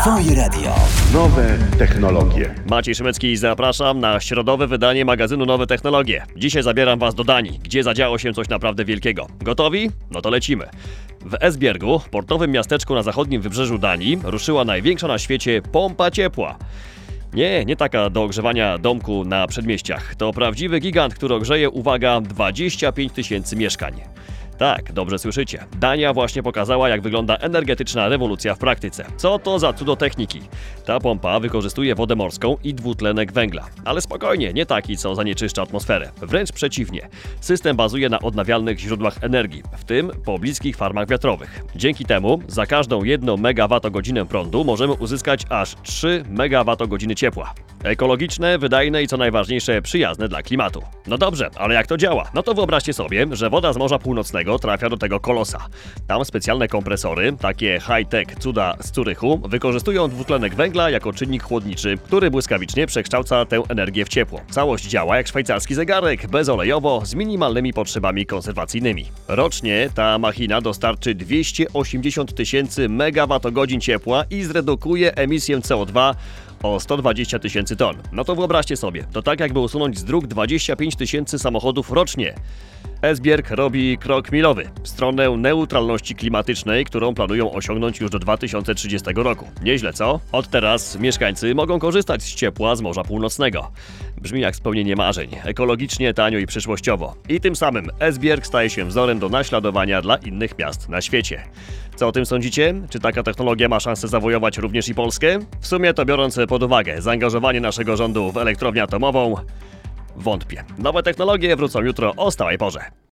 Twoje radio. Nowe technologie. Maciej Szymecki, zapraszam na środowe wydanie magazynu Nowe Technologie. Dzisiaj zabieram Was do Danii, gdzie zadziało się coś naprawdę wielkiego. Gotowi? No to lecimy. W Esbjergu, portowym miasteczku na zachodnim wybrzeżu Danii, ruszyła największa na świecie pompa ciepła. Nie taka do ogrzewania domku na przedmieściach. To prawdziwy gigant, który ogrzeje, uwaga, 25 000 mieszkań. Tak, dobrze słyszycie. Dania właśnie pokazała, jak wygląda energetyczna rewolucja w praktyce. Co to za cudo techniki? Ta pompa wykorzystuje wodę morską i dwutlenek węgla. Ale spokojnie, nie taki, co zanieczyszcza atmosferę. Wręcz przeciwnie. System bazuje na odnawialnych źródłach energii, w tym pobliskich farmach wiatrowych. Dzięki temu za każdą 1 MWh prądu możemy uzyskać aż 3 MWh ciepła. Ekologiczne, wydajne i co najważniejsze, przyjazne dla klimatu. No dobrze, ale jak to działa? No to wyobraźcie sobie, że woda z Morza Północnego trafia do tego kolosa. Tam specjalne kompresory, takie high-tech cuda z Zurychu, wykorzystują dwutlenek węgla jako czynnik chłodniczy, który błyskawicznie przekształca tę energię w ciepło. Całość działa jak szwajcarski zegarek, bezolejowo, z minimalnymi potrzebami konserwacyjnymi. Rocznie ta machina dostarczy 280 000 MWh ciepła i zredukuje emisję CO2 o 120 000 ton. No to wyobraźcie sobie, to tak jakby usunąć z dróg 25 000 samochodów rocznie. Esbjerg robi krok milowy w stronę neutralności klimatycznej, którą planują osiągnąć już do 2030 roku. Nieźle, co? Od teraz mieszkańcy mogą korzystać z ciepła z Morza Północnego. Brzmi jak spełnienie marzeń. Ekologicznie, tanio i przyszłościowo. I tym samym Esbjerg staje się wzorem do naśladowania dla innych miast na świecie. Co o tym sądzicie? Czy taka technologia ma szansę zawojować również i Polskę? W sumie to, biorąc pod uwagę zaangażowanie naszego rządu w elektrownię atomową, wątpię. Nowe technologie wrócą jutro o stałej porze.